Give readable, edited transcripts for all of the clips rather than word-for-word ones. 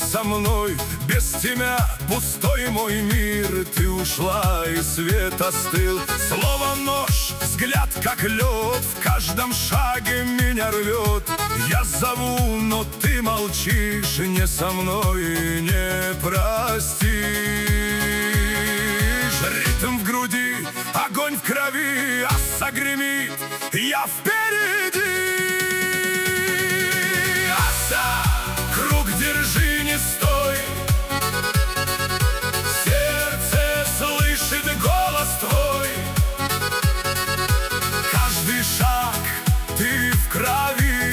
со мной. Без тебя пустой мой мир. Ты ушла, и свет остыл. Слово нож, взгляд как лед, в каждом шаге меня рвет. Я зову, но ты молчишь, не со мной и не простишь. Ритм в груди, огонь в крови, а загремит, я впереди. Аса, круг держи, не стой. Сердце слышит голос твой. Каждый шаг ты в крови.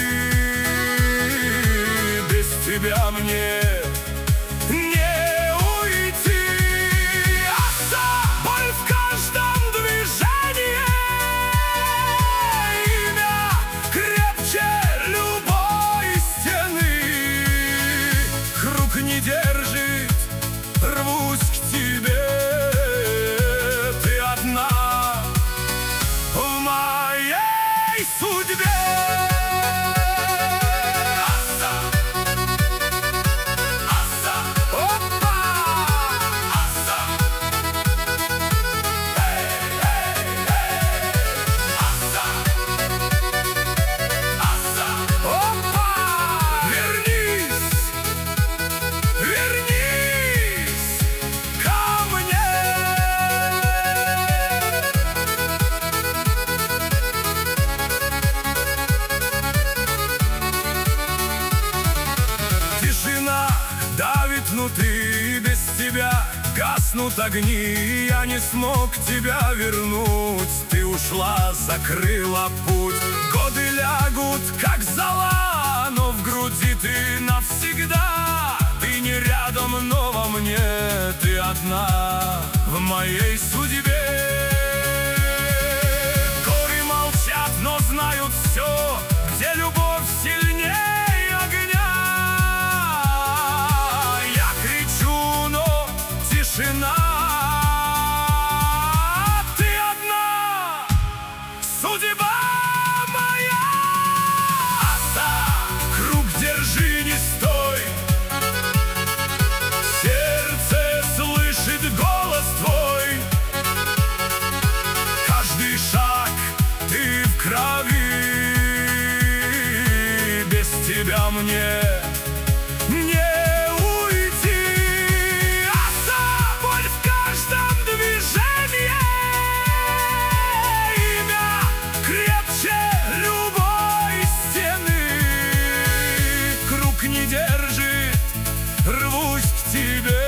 Без тебя мне не уйти. Аса, боль в каждом движении. Имя крепче любой стены. Круг не держит, рвусь к тебе. Ты одна в моей судьбе. Давит внутри, без тебя гаснут огни. Я не смог тебя вернуть. Ты ушла, закрыла путь. Годы лягут, как зола, но в груди ты навсегда. Ты не рядом, но во мне ты одна в моей судьбе. Горы молчат, но знают все, где любовь сильнее. Тишина, ты одна, судьба моя. Аса, круг держи, не стой. Сердце слышит голос твой. Каждый шаг ты в крови. Без тебя мне не не держит, рвусь к тебе.